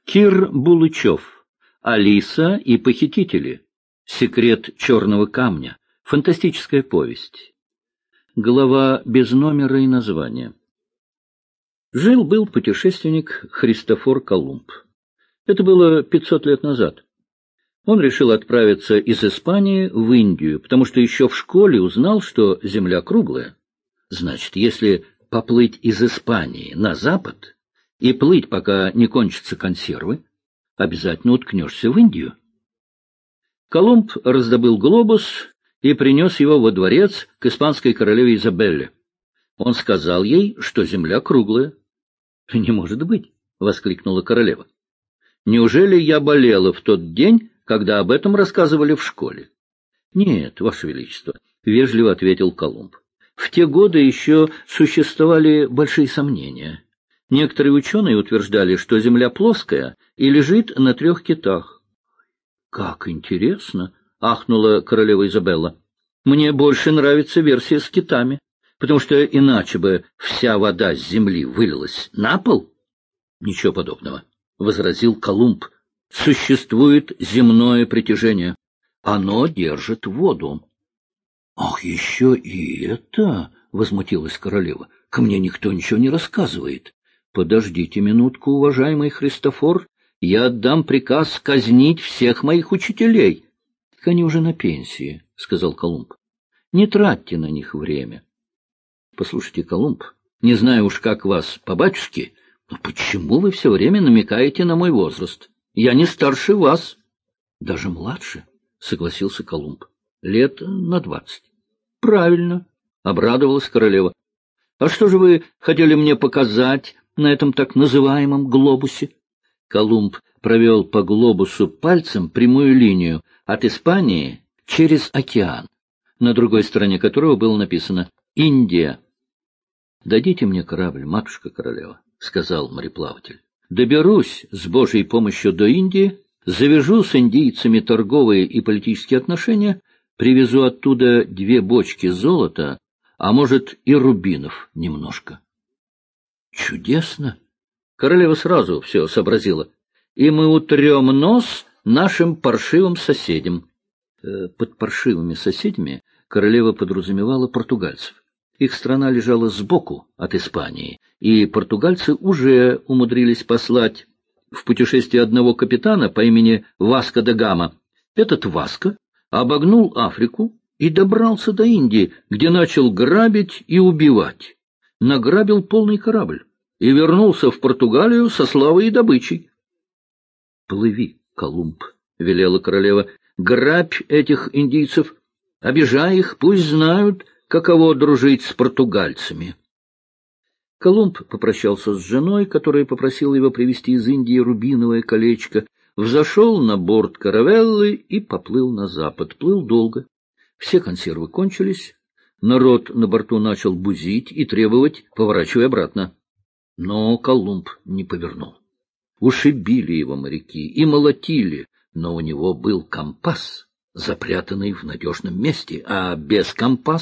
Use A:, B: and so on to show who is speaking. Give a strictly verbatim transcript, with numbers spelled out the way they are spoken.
A: Кир Булычев. Алиса и похитители. Секрет черного камня. Фантастическая повесть. Глава без номера и названия. Жил-был путешественник Христофор Колумб. Это было пятьсот лет назад. Он решил отправиться из Испании в Индию, потому что еще в школе узнал, что земля круглая. Значит, если поплыть из Испании на запад и плыть, пока не кончатся консервы, обязательно уткнешься в Индию. Колумб раздобыл глобус и принес его во дворец к испанской королеве Изабелле. Он сказал ей, что земля круглая. — Не может быть! — воскликнула королева. — Неужели я болела в тот день, когда об этом рассказывали в школе? — Нет, Ваше Величество, — вежливо ответил Колумб. В те годы еще существовали большие сомнения. Некоторые ученые утверждали, что Земля плоская и лежит на трех китах. — Как интересно! — ахнула королева Изабелла. — Мне больше нравится версия с китами, потому что иначе бы вся вода с земли вылилась на пол. — Ничего подобного, — возразил Колумб. — Существует земное притяжение. Оно держит воду. — Ах, еще и это! — возмутилась королева. — Ко мне никто ничего не рассказывает. — Подождите минутку, уважаемый Христофор, я отдам приказ казнить всех моих учителей. — Так они уже на пенсии, — сказал Колумб. — Не тратьте на них время. — Послушайте, Колумб, не знаю уж, как вас по батюшке, но почему вы все время намекаете на мой возраст? Я не старше вас. — Даже младше, — согласился Колумб. — Лет на двадцать. — Правильно, — обрадовалась королева. — А что же вы хотели мне показать на этом так называемом глобусе? Колумб провел по глобусу пальцем прямую линию от Испании через океан, на другой стороне которого было написано «Индия». — Дадите мне корабль, матушка-королева, — сказал мореплаватель. — Доберусь с Божьей помощью до Индии, завяжу с индийцами торговые и политические отношения, привезу оттуда две бочки золота, а может и рубинов немножко. — Чудесно! Королева сразу все сообразила. И мы утрем нос нашим паршивым соседям. Под паршивыми соседями королева подразумевала португальцев. Их страна лежала сбоку от Испании, и португальцы уже умудрились послать в путешествие одного капитана по имени Васко да Гама. Этот Васко обогнул Африку и добрался до Индии, где начал грабить и убивать. Награбил полный корабль и вернулся в Португалию со славой и добычей. — Плыви, Колумб, — велела королева, — грабь этих индийцев, обижай их, пусть знают, каково дружить с португальцами. Колумб попрощался с женой, которая попросила его привезти из Индии рубиновое колечко, взошел на борт каравеллы и поплыл на запад. Плыл долго. Все консервы кончились. Народ на борту начал бузить и требовать «поворачивай обратно». Но Колумб не повернул. Ушибили его моряки и молотили, но у него был компас, запрятанный в надежном месте, а без компаса